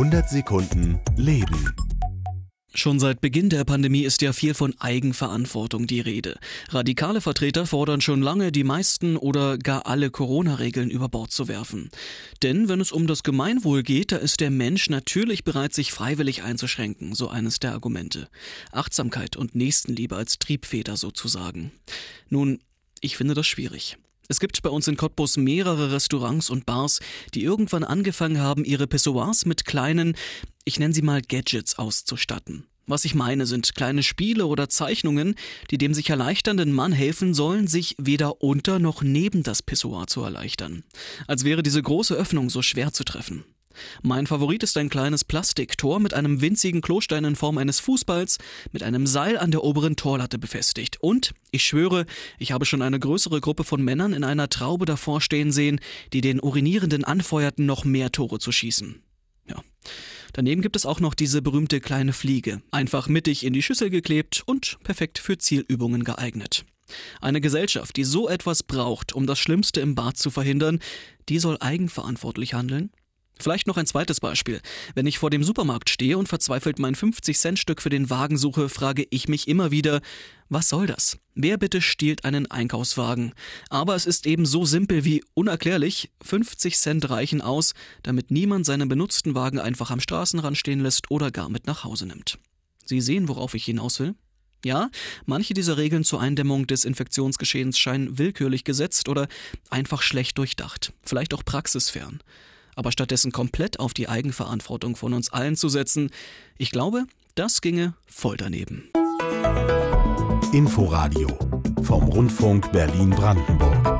100 Sekunden Leben. Schon seit Beginn der Pandemie ist ja viel von Eigenverantwortung die Rede. Radikale Vertreter fordern schon lange, die meisten oder gar alle Corona-Regeln über Bord zu werfen. Denn wenn es um das Gemeinwohl geht, da ist der Mensch natürlich bereit, sich freiwillig einzuschränken, so eines der Argumente. Achtsamkeit und Nächstenliebe als Triebfeder sozusagen. Nun, ich finde das schwierig. Es gibt bei uns in Cottbus mehrere Restaurants und Bars, die irgendwann angefangen haben, ihre Pissoirs mit kleinen, ich nenne sie mal Gadgets auszustatten. Was ich meine, sind kleine Spiele oder Zeichnungen, die dem sich erleichternden Mann helfen sollen, sich weder unter noch neben das Pissoir zu erleichtern. Als wäre diese große Öffnung so schwer zu treffen. Mein Favorit ist ein kleines Plastiktor mit einem winzigen Klostein in Form eines Fußballs mit einem Seil an der oberen Torlatte befestigt. Und, ich schwöre, ich habe schon eine größere Gruppe von Männern in einer Traube davor stehen sehen, die den Urinierenden anfeuerten, noch mehr Tore zu schießen. Ja. Daneben gibt es auch noch diese berühmte kleine Fliege. Einfach mittig in die Schüssel geklebt und perfekt für Zielübungen geeignet. Eine Gesellschaft, die so etwas braucht, um das Schlimmste im Bad zu verhindern, die soll eigenverantwortlich handeln? Vielleicht noch ein zweites Beispiel. Wenn ich vor dem Supermarkt stehe und verzweifelt mein 50-Cent-Stück für den Wagen suche, frage ich mich immer wieder, was soll das? Wer bitte stiehlt einen Einkaufswagen? Aber es ist eben so simpel wie unerklärlich, 50 Cent reichen aus, damit niemand seinen benutzten Wagen einfach am Straßenrand stehen lässt oder gar mit nach Hause nimmt. Sie sehen, worauf ich hinaus will? Ja, manche dieser Regeln zur Eindämmung des Infektionsgeschehens scheinen willkürlich gesetzt oder einfach schlecht durchdacht, vielleicht auch praxisfern. Aber stattdessen komplett auf die Eigenverantwortung von uns allen zu setzen, ich glaube, das ginge voll daneben. Inforadio vom Rundfunk Berlin-Brandenburg.